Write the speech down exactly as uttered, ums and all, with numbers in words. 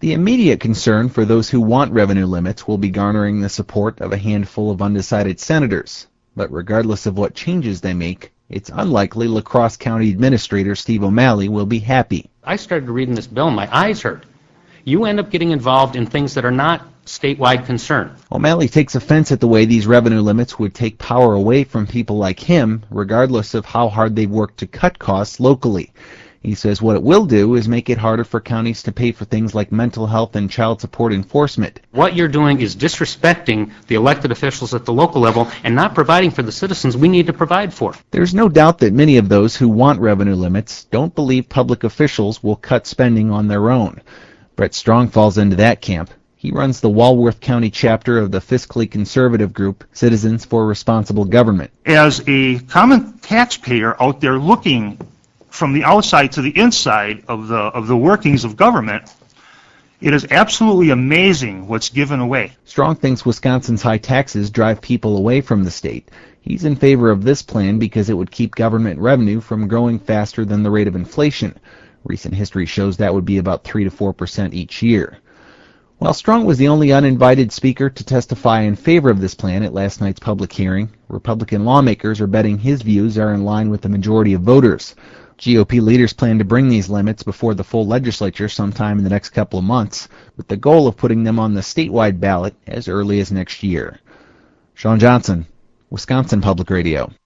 The immediate concern for those who want revenue limits will be garnering the support of a handful of undecided senators. But regardless of what changes they make, it's unlikely La Crosse County Administrator Steve O'Malley will be happy. I started reading this bill and my eyes hurt. You end up getting involved in things that are not statewide concern. O'Malley takes offense at the way these revenue limits would take power away from people like him, regardless of how hard they've worked to cut costs locally. He says what it will do is make it harder for counties to pay for things like mental health and child support enforcement. What you're doing is disrespecting the elected officials at the local level and not providing for the citizens we need to provide for. There's no doubt that many of those who want revenue limits don't believe public officials will cut spending on their own. Brett Strong falls into that camp. He runs the Walworth County chapter of the fiscally conservative group Citizens for Responsible Government. As a common taxpayer out there looking from the outside to the inside of the of the workings of government, it is absolutely amazing what's given away. Strong thinks Wisconsin's high taxes drive people away from the state. He's in favor of this plan because it would keep government revenue from growing faster than the rate of inflation. Recent history shows that would be about three to four percent each year. While Strong was the only uninvited speaker to testify in favor of this plan at last night's public hearing, Republican lawmakers are betting his views are in line with the majority of voters. G O P leaders plan to bring these limits before the full legislature sometime in the next couple of months, with the goal of putting them on the statewide ballot as early as next year. Sean Johnson, Wisconsin Public Radio.